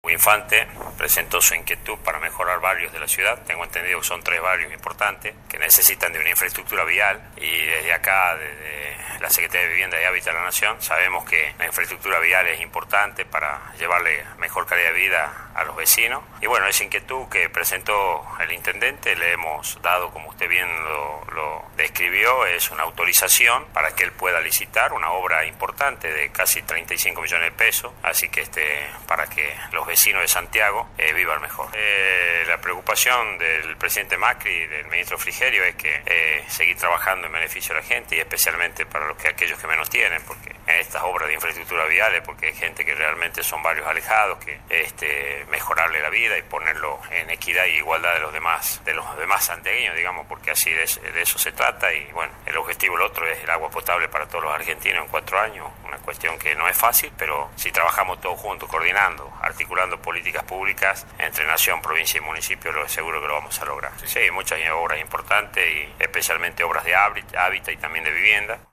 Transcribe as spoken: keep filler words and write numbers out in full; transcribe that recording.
Infante presentó su inquietud para mejorar barrios de la ciudad. Tengo entendido que son tres barrios importantes que necesitan de una infraestructura vial, y desde acá, desde la Secretaría de Vivienda y Hábitat de la Nación, sabemos que la infraestructura vial es importante para llevarle mejor calidad de vida a los vecinos. Y bueno, esa inquietud que presentó el intendente le hemos dado, como usted bien lo, lo describió, es una autorización para que él pueda licitar una obra importante de casi treinta y cinco millones de pesos, así que este para que los vecinos de Santiago eh, vivan mejor. Eh, la preocupación del presidente Macri y del ministro Frigerio es que eh, seguir trabajando en beneficio de la gente, y especialmente para los que, aquellos que menos tienen, porque en estas obras de infraestructura viales, porque hay gente que realmente son barrios alejados, que este mejorarle la vida y ponerlo en equidad y igualdad de los demás, de los demás santiagueños, digamos, porque así de, de eso se trata. Y bueno, el objetivo, el otro, es el agua potable para todos los argentinos en cuatro años, una cuestión que no es fácil, pero si trabajamos todos juntos, coordinando, articulando políticas públicas entre nación, provincia y municipio, lo seguro que lo vamos a lograr. Sí, muchas obras importantes, y especialmente obras de hábitat y también de vivienda.